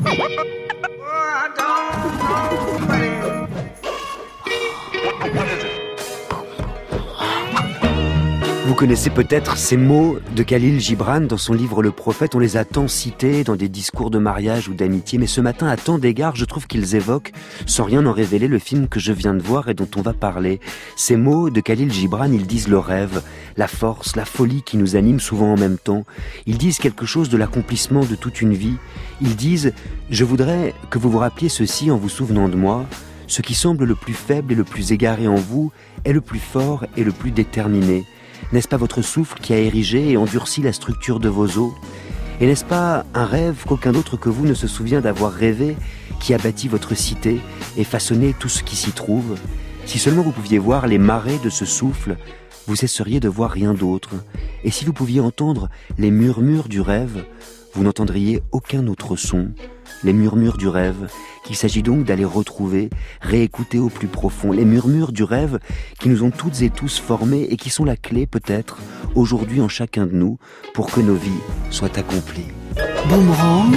Vous connaissez peut-être ces mots de Khalil Gibran dans son livre Le Prophète. On les a tant cités dans des discours de mariage ou d'amitié, mais ce matin, à tant d'égards, je trouve qu'ils évoquent, sans rien en révéler, le film que je viens de voir et dont on va parler. Ces mots de Khalil Gibran, ils disent le rêve, la force, la folie qui nous anime souvent en même temps. Ils disent quelque chose de l'accomplissement de toute une vie. Ils disent « Je voudrais que vous vous rappeliez ceci en vous souvenant de moi. Ce qui semble le plus faible et le plus égaré en vous est le plus fort et le plus déterminé. » N'est-ce pas votre souffle qui a érigé et endurci la structure de vos os ? Et n'est-ce pas un rêve qu'aucun autre que vous ne se souvient d'avoir rêvé, qui a bâti votre cité et façonné tout ce qui s'y trouve ? Si seulement vous pouviez voir les marées de ce souffle, vous cesseriez de voir rien d'autre. Et si vous pouviez entendre les murmures du rêve, vous n'entendriez aucun autre son. Les murmures du rêve, qu'il s'agit donc d'aller retrouver, réécouter au plus profond. Les murmures du rêve qui nous ont toutes et tous formés et qui sont la clé, peut-être, aujourd'hui en chacun de nous, pour que nos vies soient accomplies. Boomerang,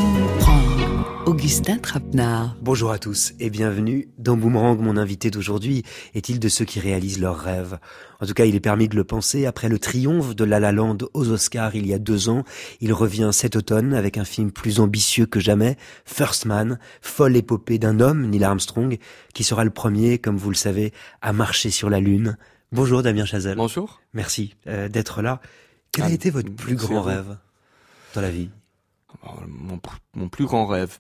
Augustin Trapenard. Bonjour à tous et bienvenue dans Boomerang. Mon invité d'aujourd'hui est-il de ceux qui réalisent leurs rêves ? En tout cas, il est permis de le penser. Après le triomphe de La La Land aux Oscars il y a 2 ans, il revient cet automne avec un film plus ambitieux que jamais, First Man, folle épopée d'un homme, Neil Armstrong, qui sera le premier, comme vous le savez, à marcher sur la Lune. Bonjour Damien Chazelle. Bonjour. Merci d'être là. Quel a été votre plus grand rêve dans la vie ? Mon plus grand rêve,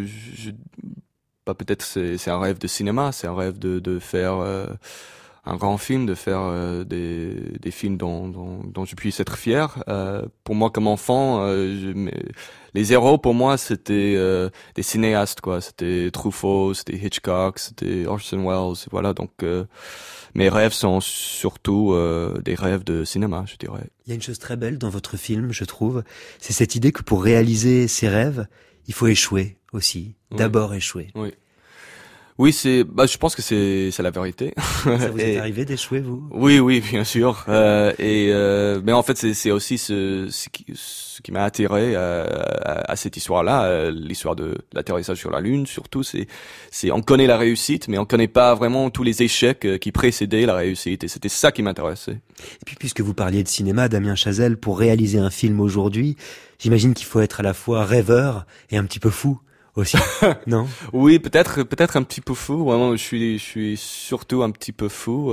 peut-être c'est un rêve de cinéma, c'est un rêve de faire un grand film, de faire des films dont je puisse être fier. Pour moi, comme enfant, les héros pour moi c'était des cinéastes, quoi. C'était Truffaut, c'était Hitchcock, c'était Orson Welles, voilà. Donc mes rêves sont surtout des rêves de cinéma, je dirais. Il y a une chose très belle dans votre film, je trouve, c'est cette idée que pour réaliser ses rêves, il faut échouer aussi. Oui. D'abord échouer. Oui, je pense que c'est la vérité. Ça vous est arrivé d'échouer, vous ? Oui, bien sûr. Mais en fait, c'est aussi ce qui m'a attiré à cette histoire-là, l'histoire de l'atterrissage sur la Lune. Surtout, c'est on connaît la réussite, mais on connaît pas vraiment tous les échecs qui précédaient la réussite. Et c'était ça qui m'intéressait. Et puis, puisque vous parliez de cinéma, Damien Chazelle, pour réaliser un film aujourd'hui, j'imagine qu'il faut être à la fois rêveur et un petit peu fou. Aussi, non? Oui, peut-être un petit peu fou. Vraiment, je suis surtout un petit peu fou.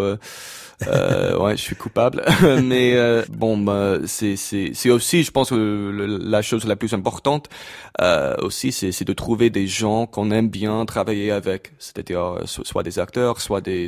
Je suis coupable. Mais c'est aussi, je pense, la chose la plus importante aussi, c'est de trouver des gens qu'on aime bien travailler avec. C'est-à-dire soit des acteurs, soit des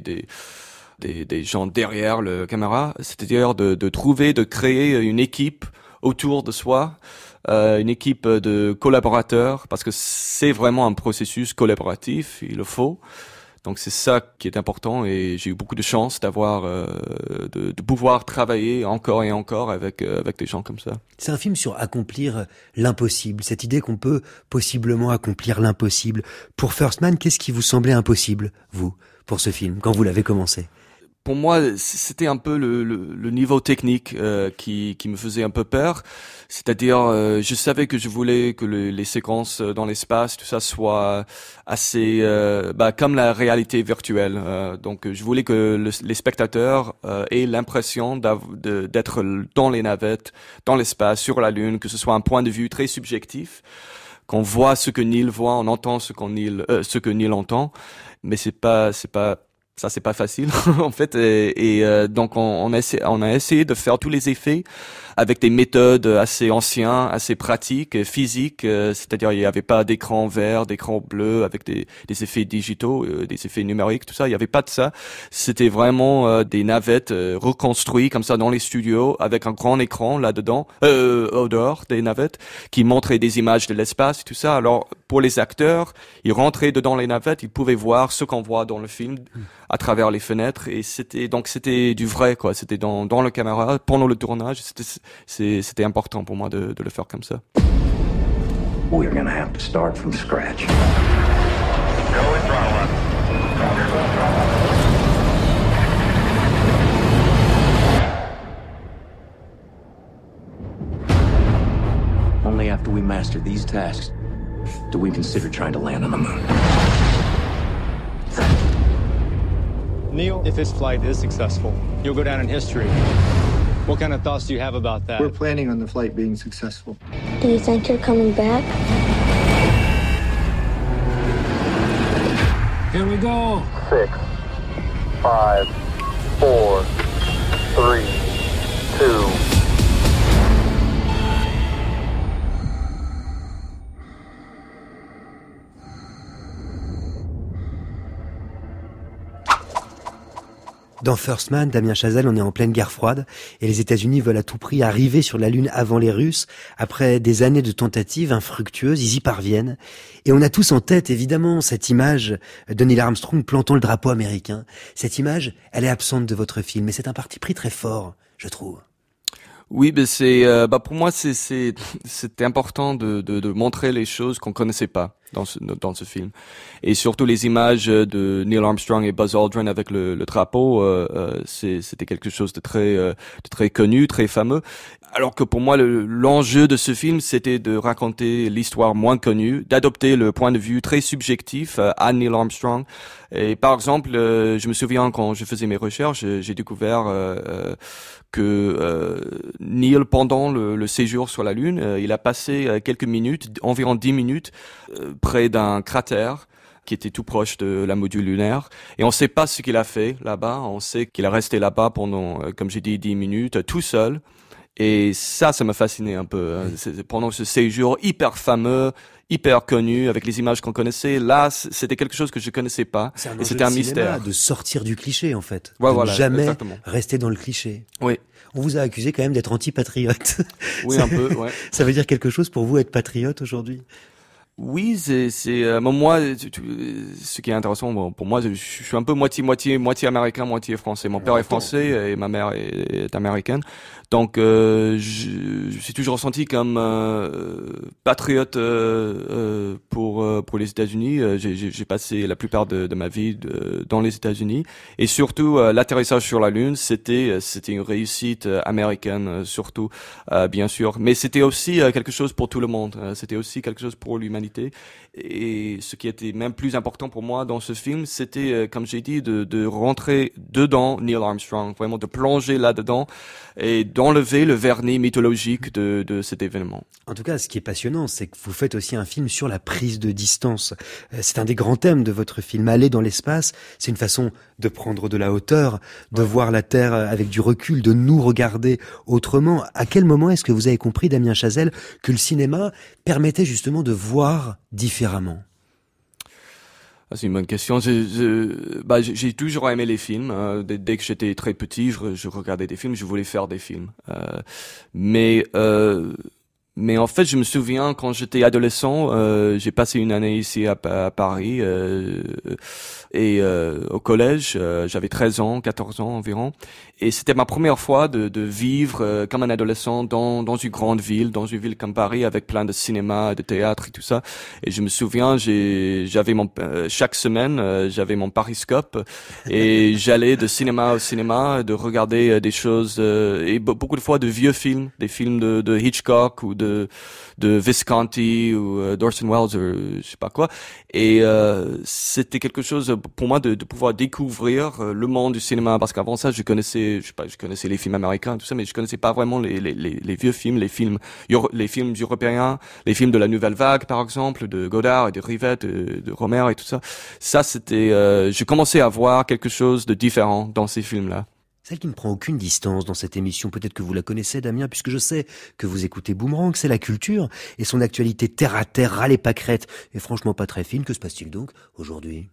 gens derrière le caméra. C'est-à-dire de créer une équipe autour de soi. Une équipe de collaborateurs, parce que c'est vraiment un processus collaboratif, il le faut. Donc c'est ça qui est important et j'ai eu beaucoup de chance d'avoir de pouvoir travailler encore et encore avec des gens comme ça. C'est un film sur accomplir l'impossible, cette idée qu'on peut possiblement accomplir l'impossible. Pour First Man, qu'est-ce qui vous semblait impossible, vous, pour ce film, quand vous l'avez commencé ? Pour moi, c'était un peu le niveau technique qui me faisait un peu peur. C'est-à-dire, je savais que je voulais que les séquences dans l'espace, tout ça, soit assez comme la réalité virtuelle. Donc, je voulais que les spectateurs aient l'impression d'être dans les navettes, dans l'espace, sur la Lune, que ce soit un point de vue très subjectif, qu'on voit ce que Neil voit, on entend ce que Neil entend, mais c'est pas facile en fait donc on a essayé de faire tous les effets avec des méthodes assez anciennes, assez pratiques, physiques, c'est-à-dire il n'y avait pas d'écran vert, d'écran bleu avec des effets digitaux, des effets numériques, tout ça, il n'y avait pas de ça. C'était vraiment des navettes reconstruites comme ça dans les studios avec un grand écran là-dedans, au dehors des navettes, qui montraient des images de l'espace et tout ça. Alors pour les acteurs, ils rentraient dedans les navettes, ils pouvaient voir ce qu'on voit dans le film à travers les fenêtres et c'était du vrai, quoi. C'était dans le caméra pendant le tournage. C'était important pour moi de le faire comme ça. We're gonna have to start from scratch. Only after we master these tasks do we consider trying to land on the moon? Neil, if this flight is successful, you'll go down in history. What kind of thoughts do you have about that? We're planning on the flight being successful. Do you think you're coming back? Here we go. 6, 5, 4, 3, 2. Dans First Man, Damien Chazelle, on est en pleine guerre froide et les États-Unis veulent à tout prix arriver sur la Lune avant les Russes. Après des années de tentatives infructueuses, ils y parviennent. Et on a tous en tête, évidemment, cette image de Neil Armstrong plantant le drapeau américain. Cette image, elle est absente de votre film et c'est un parti pris très fort, je trouve. Oui, mais pour moi c'était important de montrer les choses qu'on connaissait pas dans ce film, et surtout les images de Neil Armstrong et Buzz Aldrin avec le drapeau. C'était quelque chose de très connu, très fameux. Alors que pour moi l'enjeu de ce film c'était de raconter l'histoire moins connue, d'adopter le point de vue très subjectif à Neil Armstrong. Et par exemple, je me souviens quand je faisais mes recherches, j'ai découvert que Neil, pendant le séjour sur la Lune, il a passé quelques minutes, environ 10 minutes, près d'un cratère qui était tout proche de la module lunaire. Et on ne sait pas ce qu'il a fait là-bas. On sait qu'il a resté là-bas pendant, comme j'ai dit, 10 minutes, tout seul. Et ça m'a fasciné un peu. Pendant ce séjour hyper fameux, hyper connu, avec les images qu'on connaissait, là, c'était quelque chose que je connaissais pas. Et c'était un mystère. De sortir du cliché, en fait. Ouais, de jamais exactement. Rester dans le cliché. Oui. On vous a accusé quand même d'être anti-patriote. Oui, un peu, ouais. Ça veut dire quelque chose pour vous, être patriote aujourd'hui? Oui, moi, ce qui est intéressant, pour moi, je suis un peu moitié américain, moitié français. Mon père est français et ma mère est américaine. Donc, je suis toujours ressenti comme patriote pour les États-Unis. J'ai passé la plupart de ma vie dans les États-Unis, et surtout l'atterrissage sur la Lune, c'était une réussite américaine, surtout, bien sûr. Mais c'était aussi quelque chose pour tout le monde. C'était aussi quelque chose pour l'humanité. Et ce qui était même plus important pour moi dans ce film, c'était, comme j'ai dit, de rentrer dedans Neil Armstrong, vraiment de plonger là-dedans et d'enlever le vernis mythologique de cet événement. En tout cas, ce qui est passionnant, c'est que vous faites aussi un film sur la prise de distance. C'est un des grands thèmes de votre film. Aller dans l'espace, c'est une façon de prendre de la hauteur, de voir la Terre avec du recul, de nous regarder autrement. À quel moment est-ce que vous avez compris, Damien Chazelle, que le cinéma permettait justement de voir différemment? C'est une bonne question. J'ai toujours aimé les films. Dès que j'étais très petit, je regardais des films, je voulais faire des films. Mais en fait, je me souviens quand j'étais adolescent, j'ai passé une année ici à Paris et au collège, j'avais 13 ans, 14 ans environ, et c'était ma première fois de vivre comme un adolescent dans une grande ville, dans une ville comme Paris avec plein de cinéma, de théâtre et tout ça. Et je me souviens, chaque semaine, j'avais mon Pariscope et j'allais de cinéma au cinéma, de regarder des choses et beaucoup de fois de vieux films, des films de Hitchcock ou de Visconti ou d'Orson Welles ou je sais pas quoi. Et c'était quelque chose pour moi de pouvoir découvrir le monde du cinéma, parce qu'avant ça je connaissais les films américains et tout ça, mais je connaissais pas vraiment les vieux films, les films européens, les films de la nouvelle vague par exemple, de Godard et de Rivette, de Romer et tout ça. Ça c'était je commençais à voir quelque chose de différent dans ces films-là. Celle qui ne prend aucune distance dans cette émission, peut-être que vous la connaissez, Damien, puisque je sais que vous écoutez Boomerang, c'est la culture et son actualité terre à terre, ras les pâquerettes, et franchement pas très fine. Que se passe-t-il donc aujourd'hui?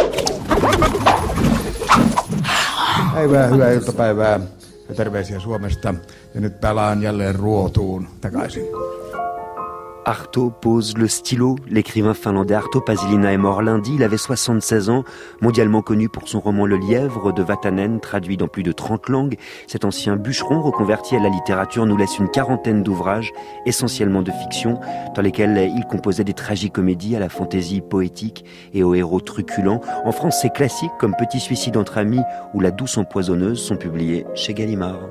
Hyvää iltapäivää ja terveisiä Suomesta. Ja nyt palaan jälleen ruotuun takaisin. Arto pose le stylo. L'écrivain finlandais Arto Pasilina est mort lundi. Il avait 76 ans, mondialement connu pour son roman Le Lièvre de Vatanen, traduit dans plus de 30 langues. Cet ancien bûcheron reconverti à la littérature nous laisse une quarantaine d'ouvrages, essentiellement de fiction, dans lesquels il composait des tragicomédies à la fantaisie poétique et aux héros truculents. En France, ces classiques comme Petit suicide entre amis ou La douce empoisonneuse sont publiés chez Gallimard.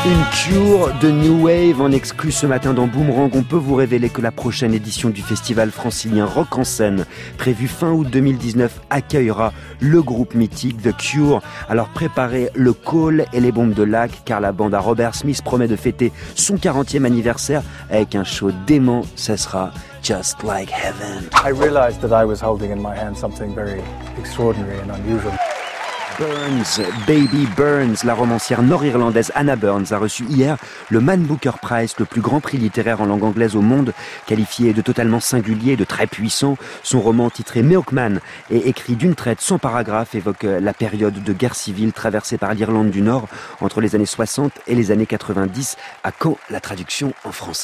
Une cure de New Wave en exclu ce matin dans Boomerang. On peut vous révéler que la prochaine édition du festival francilien Rock en scène, prévue fin août 2019, accueillera le groupe mythique The Cure. Alors préparez le call et les bombes de lac, car la bande à Robert Smith promet de fêter son 40e anniversaire avec un show dément. Ça sera Just Like Heaven. I realized that I was holding in my hand something very extraordinary and unusual. Burns, Baby Burns, la romancière nord-irlandaise Anna Burns a reçu hier le Man Booker Prize, le plus grand prix littéraire en langue anglaise au monde, qualifié de totalement singulier, de très puissant. Son roman titré Milkman est écrit d'une traite sans paragraphe, évoque la période de guerre civile traversée par l'Irlande du Nord entre les années 60 et les années 90. À quand la traduction en français ?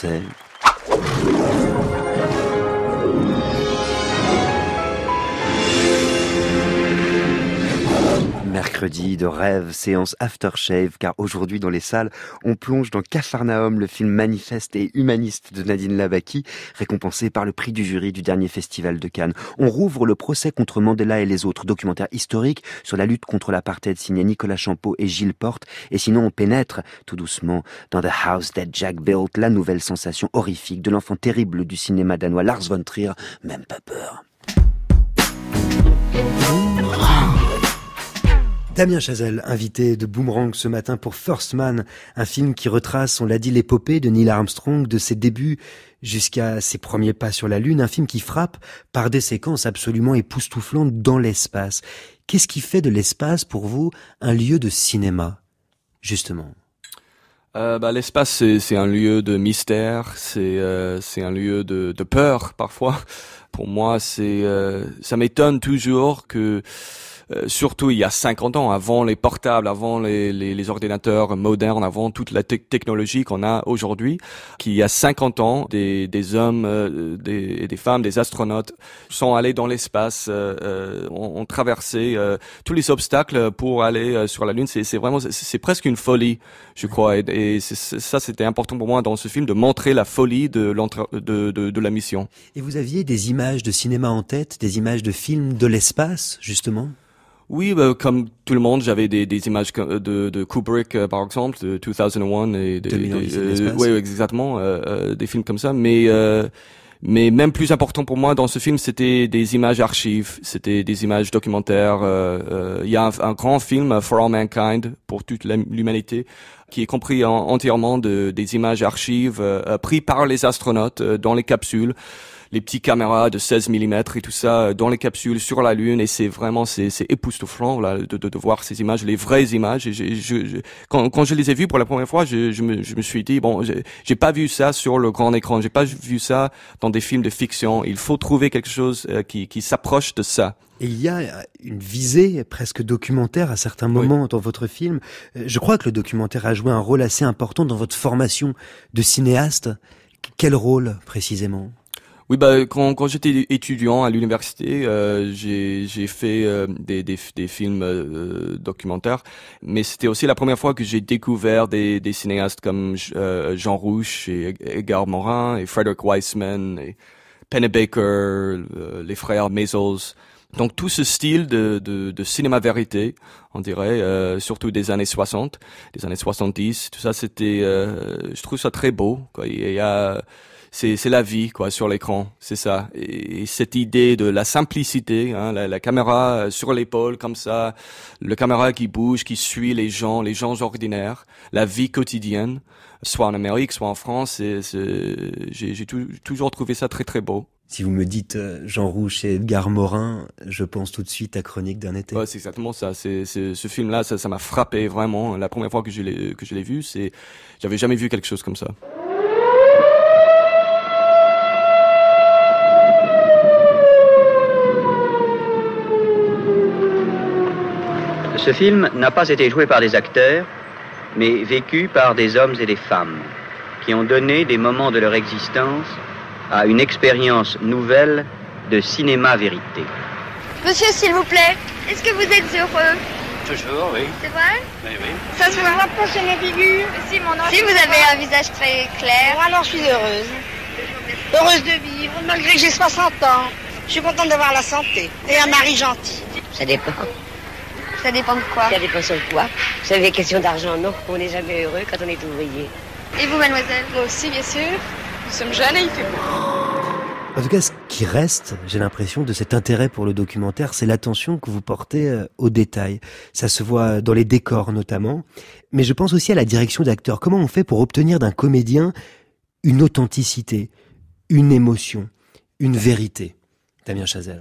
Mercredi de rêve, séance aftershave, car aujourd'hui dans les salles, on plonge dans Capharnaüm, le film manifeste et humaniste de Nadine Labaki, récompensé par le prix du jury du dernier festival de Cannes. On rouvre le procès contre Mandela et les autres, documentaire historique sur la lutte contre l'apartheid signé Nicolas Champeau et Gilles Porte. Et sinon, on pénètre tout doucement dans The House That Jack Built, la nouvelle sensation horrifique de l'enfant terrible du cinéma danois Lars von Trier. Même pas peur. Damien Chazelle, invité de Boomerang ce matin pour First Man, un film qui retrace, on l'a dit, l'épopée de Neil Armstrong, de ses débuts jusqu'à ses premiers pas sur la Lune, un film qui frappe par des séquences absolument époustouflantes dans l'espace. Qu'est-ce qui fait de l'espace, pour vous, un lieu de cinéma, justement ? L'espace, c'est un lieu de mystère, c'est un lieu de peur, parfois. Pour moi, ça m'étonne toujours que surtout il y a 50 ans, avant les portables, avant les ordinateurs modernes, avant toute la technologie qu'on a aujourd'hui, qu'il y a 50 ans, des hommes, des femmes, des astronautes sont allés dans l'espace, ont traversé tous les obstacles pour aller sur la Lune. C'est presque une folie, je crois. Et ça, c'était important pour moi dans ce film, de montrer la folie de la mission. Et vous aviez des images de cinéma en tête, des images de films de l'espace, justement ? Oui, comme tout le monde, j'avais des images de Kubrick, par exemple, de 2001 et oui, exactement, des films comme ça. Mais même plus important pour moi dans ce film, c'était des images archives, c'était des images documentaires. Il y a un grand film, For All Mankind, pour toute l'humanité, qui est compris entièrement des images archives prises par les astronautes dans les capsules. Les petites caméras de 16 mm et tout ça dans les capsules sur la Lune, et c'est époustouflant là de voir ces images, les vraies images. Et quand je les ai vues pour la première fois, je me suis dit bon, j'ai pas vu ça sur le grand écran, j'ai pas vu ça dans des films de fiction. Il faut trouver quelque chose qui s'approche de ça. Et il y a une visée presque documentaire à certains moments dans votre film. Je crois que le documentaire a joué un rôle assez important dans votre formation de cinéaste. Quel rôle précisément ? Oui, quand j'étais étudiant à l'université, j'ai fait des films documentaires, mais c'était aussi la première fois que j'ai découvert des cinéastes comme Jean Rouch et Edgar Morin et Frederick Wiseman et Pennebaker, les frères Maysles. Donc tout ce style de cinéma vérité, on dirait, surtout des années 60, des années 70, tout ça, c'était, je trouve ça très beau, quoi. Il y a c'est la vie, quoi, sur l'écran, c'est ça. Et cette idée de la simplicité, hein, la caméra sur l'épaule comme ça, le caméra qui bouge, qui suit les gens ordinaires, la vie quotidienne, soit en Amérique, soit en France, j'ai toujours trouvé ça très très beau. Si vous me dites Jean Rouch et Edgar Morin, je pense tout de suite à Chronique d'un été. Ouais, c'est exactement ça. Ce film-là, ça m'a frappé vraiment. La première fois que je l'ai vu, j'avais jamais vu quelque chose comme ça. Ce film n'a pas été joué par des acteurs, mais vécu par des hommes et des femmes qui ont donné des moments de leur existence à une expérience nouvelle de cinéma-vérité. Monsieur, s'il vous plaît, est-ce que vous êtes heureux? Toujours, oui. C'est vrai? Oui, oui. Ça se voit pas sur la figure. Si, mon enfant. Si vous avez un visage très clair. Bon, alors je suis heureuse. Heureuse de vivre, malgré que j'ai 60 ans. Je suis contente d'avoir la santé et un mari gentil. Ça dépend. Ça dépend de quoi? Ça dépend sur quoi? Vous savez, question d'argent, non. On n'est jamais heureux quand on est ouvrier. Et vous, mademoiselle? Moi aussi, bien sûr. Nous sommes jeunes et il fait beau. En tout cas, ce qui reste, j'ai l'impression, de cet intérêt pour le documentaire, c'est l'attention que vous portez aux détails. Ça se voit dans les décors notamment, mais je pense aussi à la direction d'acteurs. Comment on fait pour obtenir d'un comédien une authenticité, une émotion, une vérité? Damien Chazelle.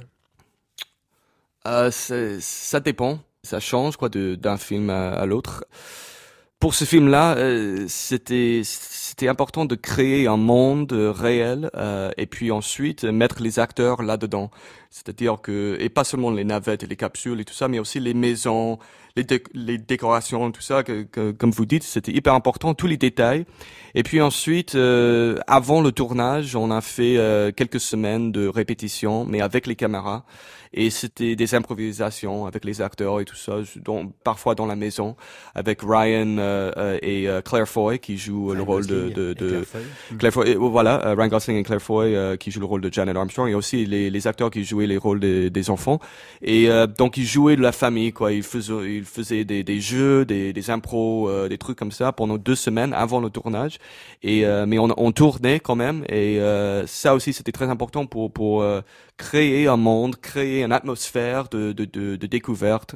Ça dépend, ça change d'un film à l'autre. Pour ce film-là, c'était important de créer un monde réel et puis ensuite mettre les acteurs là-dedans. C'est-à-dire que, et pas seulement les navettes et les capsules et tout ça, mais aussi les maisons, les décorations, tout ça, comme vous dites, c'était hyper important, tous les détails. Et puis ensuite, avant le tournage, on a fait quelques semaines de répétition, mais avec les caméras. Et c'était des improvisations avec les acteurs et tout ça, parfois dans la maison, avec Ryan et Claire Foy qui jouent le rôle de Claire Foy. Voilà, Ryan Gosling et Claire Foy qui jouent le rôle de Janet Armstrong, et aussi les acteurs qui jouaient les rôles des enfants. Et donc ils jouaient de la famille, quoi. Ils faisaient des jeux, des impros, des trucs comme ça pendant 2 semaines avant le tournage. Et mais on tournait quand même, et ça aussi c'était très important pour créer un monde, créer une atmosphère de découverte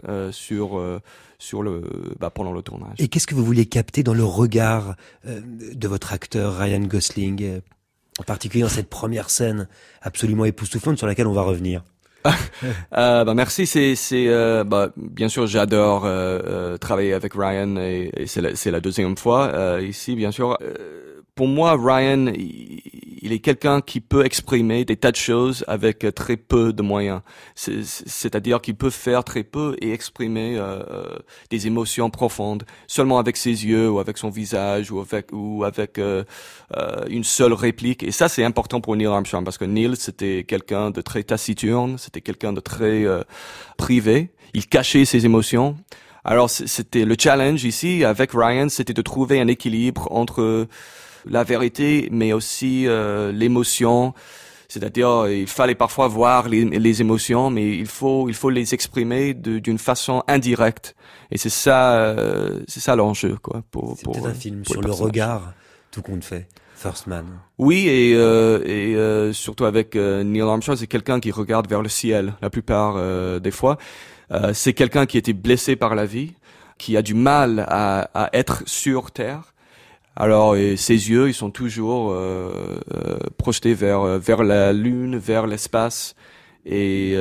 pendant le tournage. Et qu'est-ce que vous voulez capter dans le regard de votre acteur Ryan Gosling, en particulier dans cette première scène absolument époustouflante sur laquelle on va revenir? Merci. Bien sûr, j'adore travailler avec Ryan, et c'est la deuxième fois ici, bien sûr. Pour moi, Ryan, il est quelqu'un qui peut exprimer des tas de choses avec très peu de moyens. C'est-à-dire qu'il peut faire très peu et exprimer des émotions profondes seulement avec ses yeux ou avec son visage ou avec une seule réplique. Et ça, c'est important pour Neil Armstrong, parce que Neil, c'était quelqu'un de très taciturne, c'était quelqu'un de très privé. Il cachait ses émotions. Alors, c'était le challenge ici avec Ryan, c'était de trouver un équilibre entre la vérité, mais aussi l'émotion. C'est-à-dire, il fallait parfois voir les émotions, mais il faut les exprimer d'une façon indirecte. Et c'est ça l'enjeu, quoi. C'est peut-être un film sur le regard, tout compte fait. First Man. Oui, et surtout avec Neil Armstrong, c'est quelqu'un qui regarde vers le ciel la plupart des fois. C'est quelqu'un qui a été blessé par la vie, qui a du mal à être sur Terre. Alors, ses yeux, ils sont toujours projetés vers la Lune, vers l'espace, et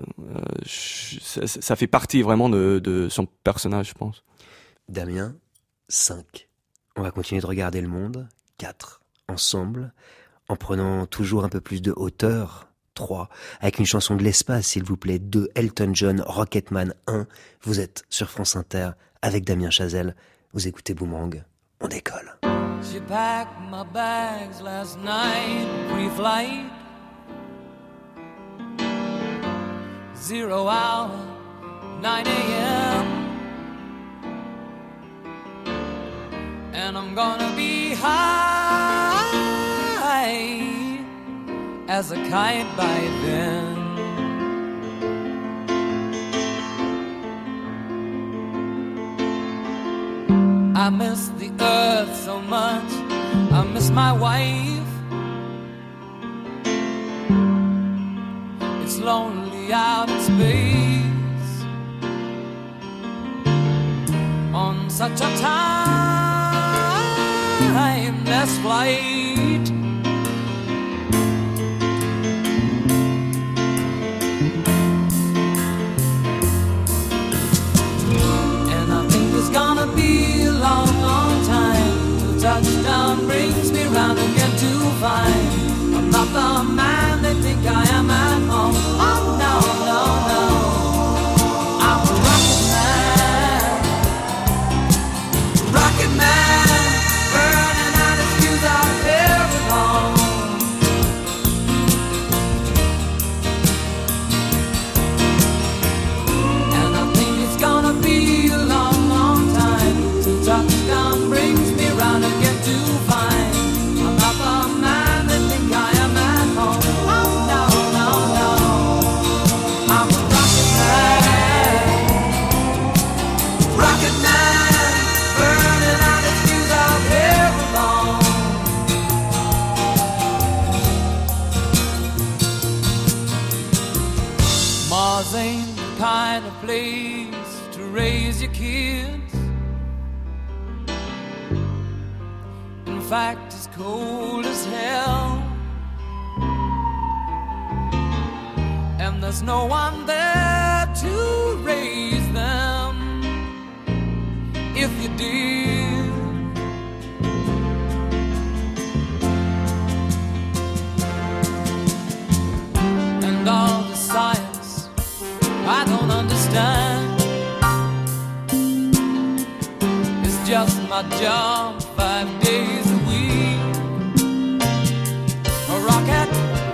ça fait partie vraiment de son personnage, je pense. Damien, 5. On va continuer de regarder le monde. 4. Ensemble, en prenant toujours un peu plus de hauteur. 3. Avec une chanson de l'espace, s'il vous plaît. 2. Elton John, Rocketman. 1. Vous êtes sur France Inter avec Damien Chazelle. Vous écoutez Boomerang. On décolle. She packed my bags last night, pre-flight. 0 hour, 9 a.m. And I'm gonna be high as a kite by then. I miss the earth so much, I miss my wife. It's lonely out in space on such a timeless flight. And I think it's gonna be a long, long time till touchdown brings me round again to find I'm not the man they think I am at home. Oh no, no, no, I'm a rocket man, burning out his fuse out there at home. And I think it's gonna be a long, long time till touchdown brings me round again to find I'm not the man they think I am at home. Oh no. place to raise your kids. In fact, it's cold as hell, and there's no one there to raise them if you did. And all the science I don't understand, it's just my job 5 days a week. A rocket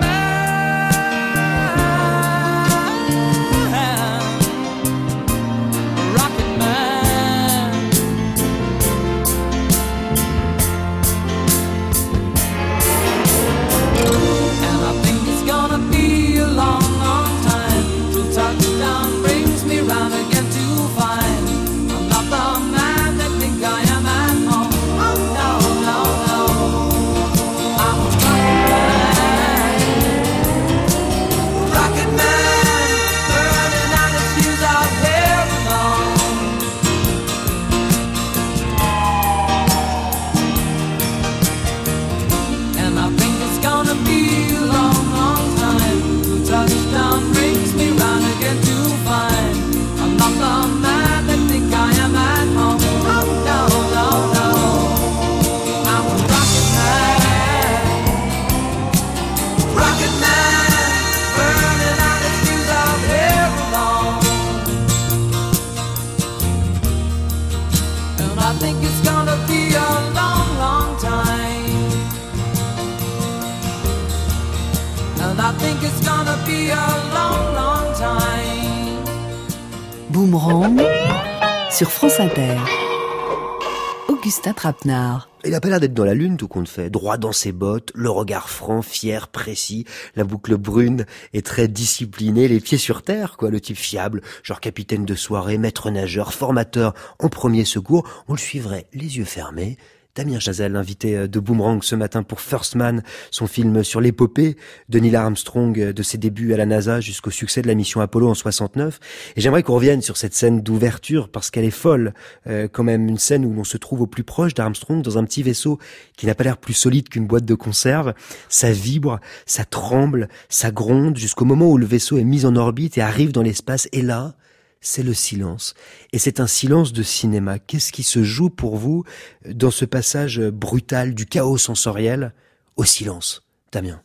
Boomerang sur France Inter. Augustin Trapenard. Il a pas l'air d'être dans la lune, tout compte fait. Droit dans ses bottes, le regard franc, fier, précis, la boucle brune est très disciplinée, les pieds sur terre, quoi, le type fiable, genre capitaine de soirée, maître nageur, formateur en premier secours. On le suivrait les yeux fermés. Damien Chazelle, invité de Boomerang ce matin pour First Man, son film sur l'épopée de Neil Armstrong, de ses débuts à la NASA jusqu'au succès de la mission Apollo en 69. Et j'aimerais qu'on revienne sur cette scène d'ouverture parce qu'elle est folle. Quand même une scène où l'on se trouve au plus proche d'Armstrong dans un petit vaisseau qui n'a pas l'air plus solide qu'une boîte de conserve. Ça vibre, ça tremble, ça gronde jusqu'au moment où le vaisseau est mis en orbite et arrive dans l'espace. Et là, c'est le silence. Et c'est un silence de cinéma. Qu'est-ce qui se joue pour vous dans ce passage brutal du chaos sensoriel au silence, Damien?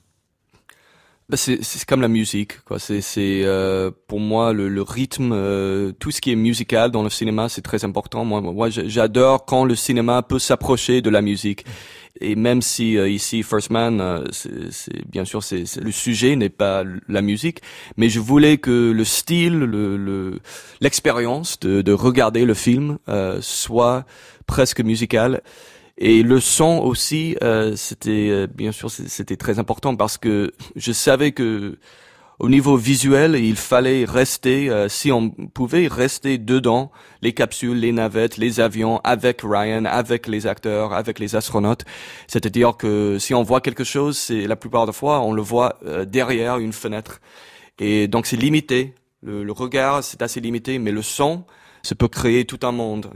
C'est comme la musique, quoi. C'est pour moi le rythme, tout ce qui est musical dans le cinéma, c'est très important. Moi, j'adore quand le cinéma peut s'approcher de la musique. Et même si ici First Man, c'est bien sûr le sujet n'est pas la musique, mais je voulais que le style, l'expérience de regarder le film soit presque musical. Et le son aussi, c'était bien sûr c'était très important parce que je savais que au niveau visuel, il fallait rester, si on pouvait rester dedans, les capsules, les navettes, les avions, avec Ryan, avec les acteurs, avec les astronautes. C'est-à-dire que si on voit quelque chose, c'est la plupart des fois, on le voit derrière une fenêtre. Et donc c'est limité. Le regard, c'est assez limité, mais le son, ça peut créer tout un monde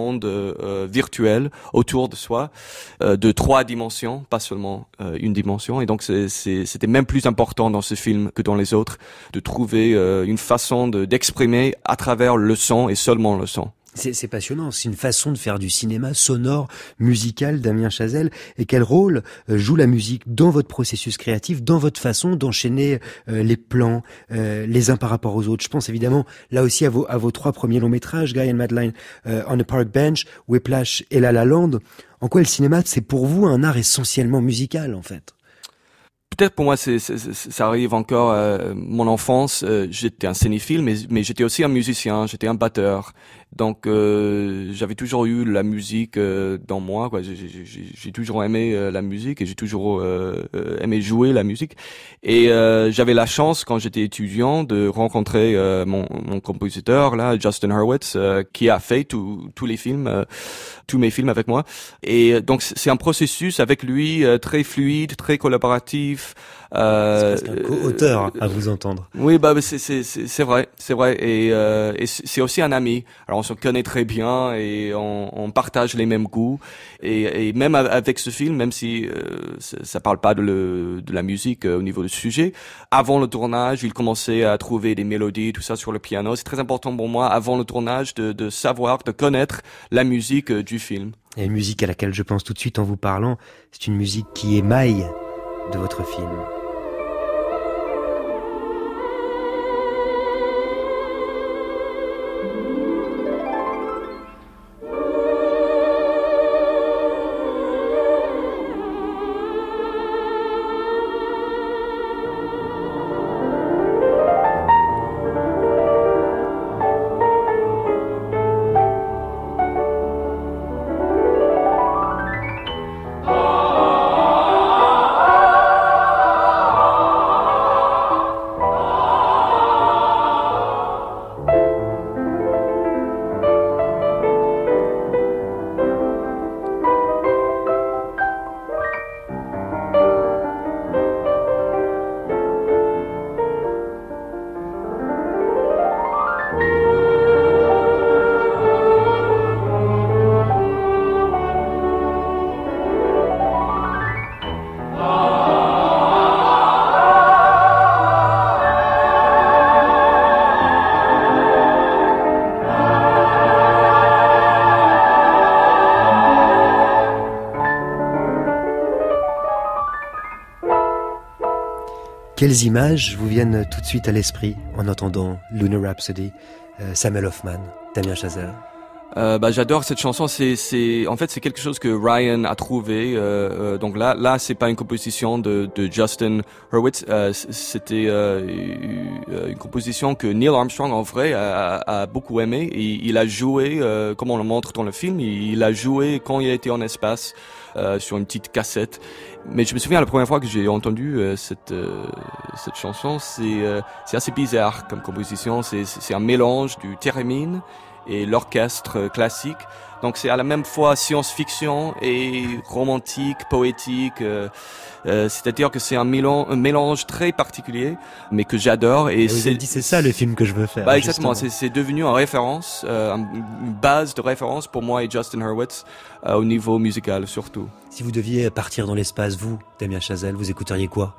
virtuel autour de soi, de 3 dimensions, pas seulement une dimension. Et donc c'était même plus important dans ce film que dans les autres, de trouver une façon d'exprimer à travers le son et seulement le son. C'est passionnant, c'est une façon de faire du cinéma sonore, musical, Damien Chazelle. Et quel rôle joue la musique dans votre processus créatif, dans votre façon d'enchaîner les plans, les uns par rapport aux autres? Je pense évidemment là aussi à vos 3 premiers longs métrages, Guy and Madeline, On a Park Bench, Whiplash et La La Land. En quoi le cinéma, c'est pour vous un art essentiellement musical, en fait? Peut-être pour moi, ça arrive encore. Mon enfance, j'étais un cinéphile, mais j'étais aussi un musicien, j'étais un batteur. Donc, j'avais toujours eu la musique dans moi, quoi. J'ai toujours aimé la musique et j'ai toujours aimé jouer la musique. Et j'avais la chance, quand j'étais étudiant, de rencontrer mon compositeur, là, Justin Hurwitz, qui a fait tous mes films avec moi. Et donc, c'est un processus avec lui très fluide, très collaboratif. C'est presque un co-auteur à vous entendre. Oui, bah c'est vrai, et c'est aussi un ami. Alors on se connaît très bien et on partage les mêmes goûts. Et même avec ce film, même si ça parle pas de la musique au niveau du sujet, avant le tournage, il commençait à trouver des mélodies, tout ça sur le piano. C'est très important pour moi, avant le tournage, de savoir, de connaître la musique du film. Et une musique à laquelle je pense tout de suite en vous parlant, c'est une musique qui émaille de votre film. Quelles images vous viennent tout de suite à l'esprit en entendant Lunar Rhapsody, Samuel Hoffman, Damien Chazelle? J'adore cette chanson. En fait, c'est quelque chose que Ryan a trouvé. Donc là, c'est pas une composition de Justin Hurwitz. C'était une composition que Neil Armstrong, en vrai, a beaucoup aimé. Et il a joué, comme on le montre dans le film, il a joué quand il était en espace sur une petite cassette. Mais je me souviens la première fois que j'ai entendu cette chanson, c'est assez bizarre comme composition. C'est un mélange du theremin et l'orchestre classique. Donc c'est à la même fois science-fiction et romantique, poétique. C'est-à-dire que c'est un mélange très particulier, mais que j'adore. Et vous avez dit c'est ça le film que je veux faire. Exactement. C'est devenu une référence, une base de référence pour moi et Justin Hurwitz au niveau musical surtout. Si vous deviez partir dans l'espace, vous, Damien Chazelle, vous écouteriez quoi?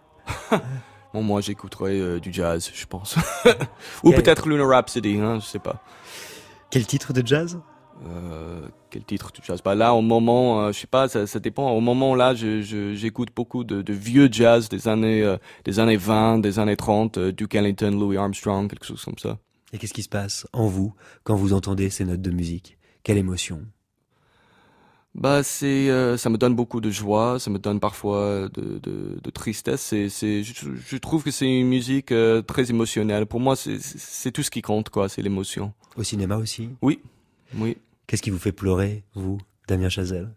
Bon, moi j'écouterais du jazz, je pense. Ou peut-être Lunar Rhapsody, je sais pas. Quel titre de jazz? Quel titre de jazz? Là, au moment, je sais pas, ça dépend. Au moment là, j'écoute beaucoup de vieux jazz des années 20, des années 30, Duke Ellington, Louis Armstrong, quelque chose comme ça. Et qu'est-ce qui se passe en vous quand vous entendez ces notes de musique? Quelle émotion? Ça me donne beaucoup de joie, ça me donne parfois de tristesse. Je trouve que c'est une musique très émotionnelle. Pour moi, c'est tout ce qui compte, quoi. C'est l'émotion. Au cinéma aussi? Oui. Qu'est-ce qui vous fait pleurer, vous, Damien Chazelle?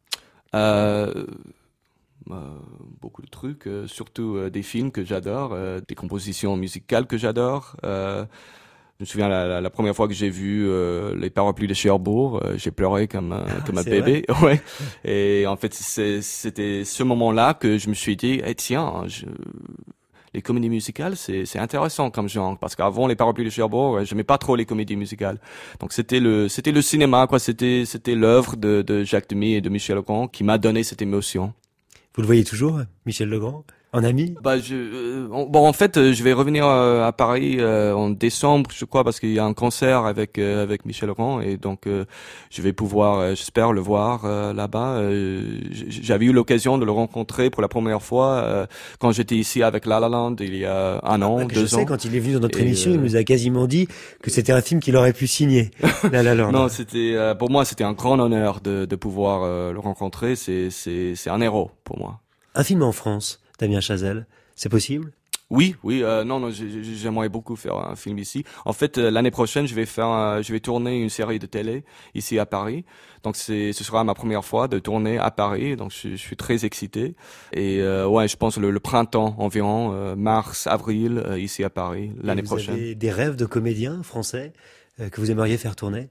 Beaucoup de trucs, surtout des films que j'adore, des compositions musicales que j'adore. Je me souviens la première fois que j'ai vu Les Parapluies de Cherbourg, j'ai pleuré comme un bébé. Ouais. Et en fait, c'était ce moment-là que je me suis dit, tiens, les comédies musicales, c'est intéressant comme genre, parce qu'avant Les Parapluies de Cherbourg, j'aimais pas trop les comédies musicales. Donc c'était le cinéma, quoi. C'était l'œuvre de Jacques Demy et de Michel Legrand qui m'a donné cette émotion. Vous le voyez toujours, Michel Legrand? En ami? En fait, je vais revenir à Paris en décembre, je crois, parce qu'il y a un concert avec Michel Legrand, et donc je vais pouvoir, j'espère, le voir là-bas. J'avais eu l'occasion de le rencontrer pour la première fois quand j'étais ici avec La La Land il y a 1 an, 2 ans. Je sais, quand il est venu dans notre émission, il nous a quasiment dit que c'était un film qu'il aurait pu signer. La La Land. Non, pour moi, c'était un grand honneur de pouvoir le rencontrer. C'est un héros pour moi. Un film en France, Damien Chazelle, c'est possible? Oui, non, j'aimerais beaucoup faire un film ici. En fait, l'année prochaine, je vais tourner une série de télé ici à Paris. Donc ce sera ma première fois de tourner à Paris. Donc je suis très excité. Et je pense le printemps environ, mars, avril, ici à Paris, l'année prochaine. Vous avez des rêves de comédiens français que vous aimeriez faire tourner?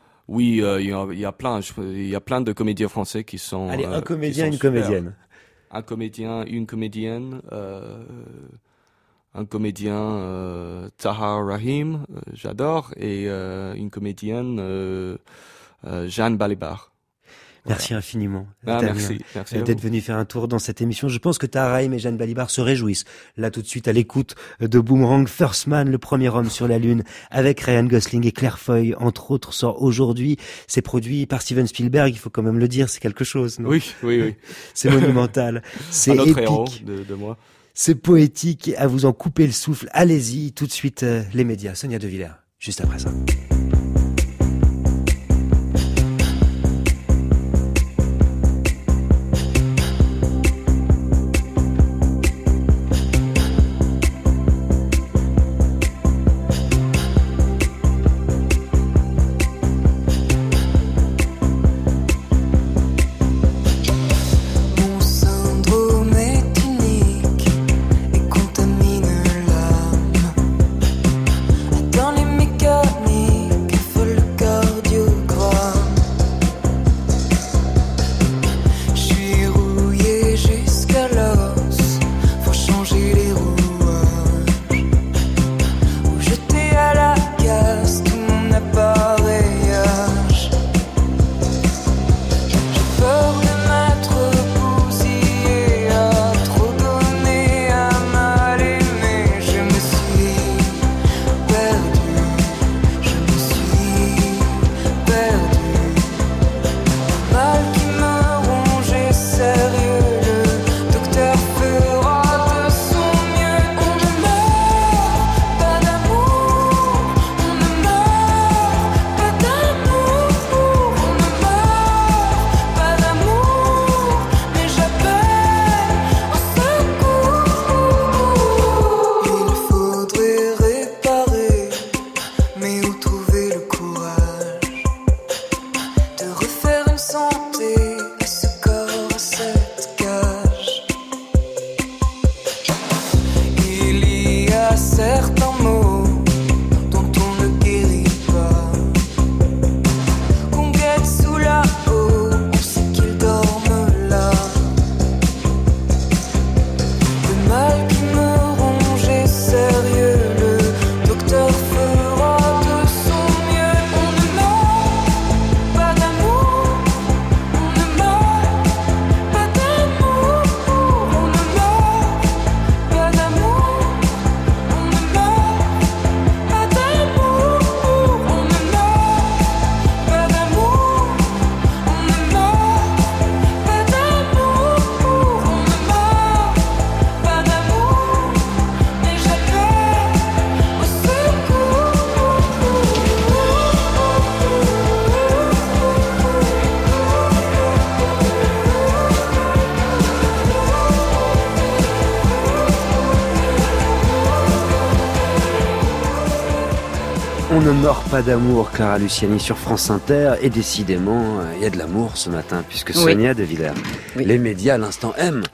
Oui, il y a plein de comédiens français qui sont. Allez, un comédien, une comédienne. un comédien, une comédienne, un comédien Tahar Rahim, j'adore, et une comédienne Jeanne Balibar. Merci Voilà. infiniment. Merci d'être venu faire un tour dans cette émission. Je pense que Tahar Rahim et Jeanne Balibar se réjouissent là tout de suite à l'écoute de Boomerang. First Man, le premier homme sur la Lune, avec Ryan Gosling et Claire Foy, entre autres, sort aujourd'hui. C'est produit par Steven Spielberg, il faut quand même le dire, c'est quelque chose, non? Oui. C'est monumental, c'est un autre épique. héros de moi. C'est poétique, à vous en couper le souffle. Allez-y, tout de suite, les médias. Sonia De Villers, juste après ça. On ne meurt pas d'amour, Clara Luciani sur France Inter. Et décidément, il y a de l'amour ce matin, puisque Sonia De Villers, les médias à l'instant aiment